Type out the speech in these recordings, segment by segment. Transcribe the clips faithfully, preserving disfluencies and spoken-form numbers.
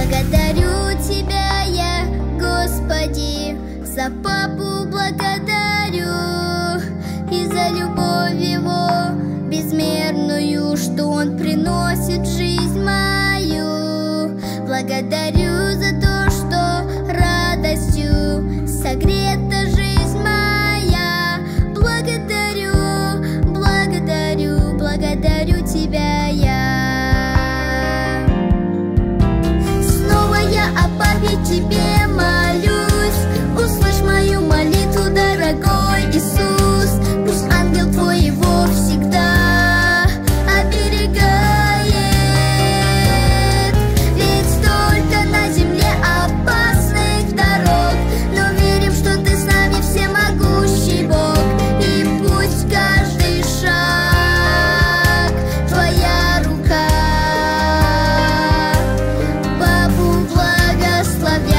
Благодарю Тебя я, Господи, за папу благодарю и за любовь его безмерную, что он приносит в жизнь мою. Благодарю за то, что радостью согрета жизнь моя. Благодарю, благодарю, благодарю Тебя я. Снова я о папе Тебе молюсь. Услышь мою молитву, дорогой Иисус. Пусть ангел Твой его всегда оберегает. Ведь столько на земле опасных дорог, но верим, что Ты с нами всемогущий Бог. И пусть каждый шаг Твоя рука папу благословяет.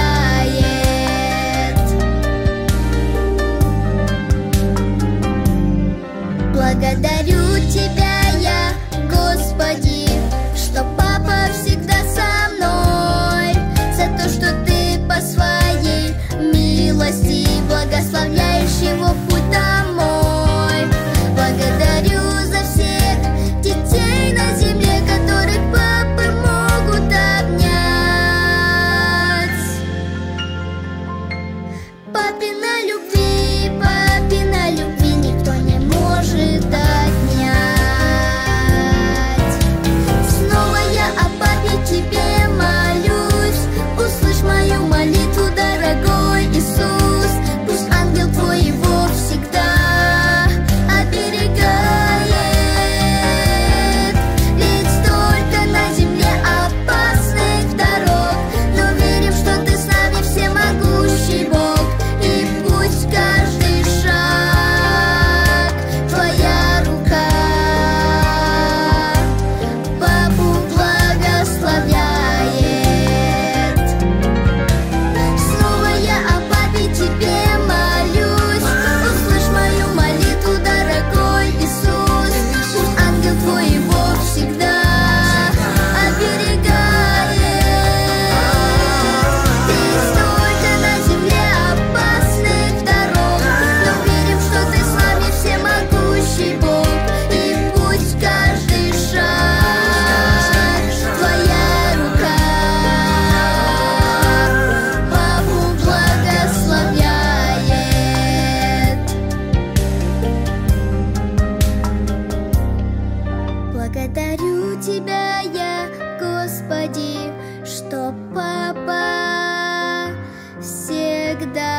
Благодарю Тебя я, Господи, что папа всегда со мной, за то, что Ты по своей милости благословляешь его путь домой. Благодарю за всех детей на земле, которых папы могут обнять. Папина любви, папина любви никто не может отнять. Снова я о папе Тебе молюсь. Услышь мою молитву, дорогой Иисус. Пусть ангел Твой его всегда оберегает. Ведь столько на земле опасных дорог, но верим, что Ты с нами всемогущий Бог. И пусть каждый шаг Твоя рука папу благословяет. Снова я о папе Тебе молюсь. Услышь мою молитву, дорогой Иисус. Пусть ангел Твой его всегда оберегает. Ведь столько на земле опасных дорог, но верим, что Ты с нами всемогущий Бог. И пусть каждый шаг Твоя рука папу благословяет. Благодарю Тебя я, Господи, что папа всегда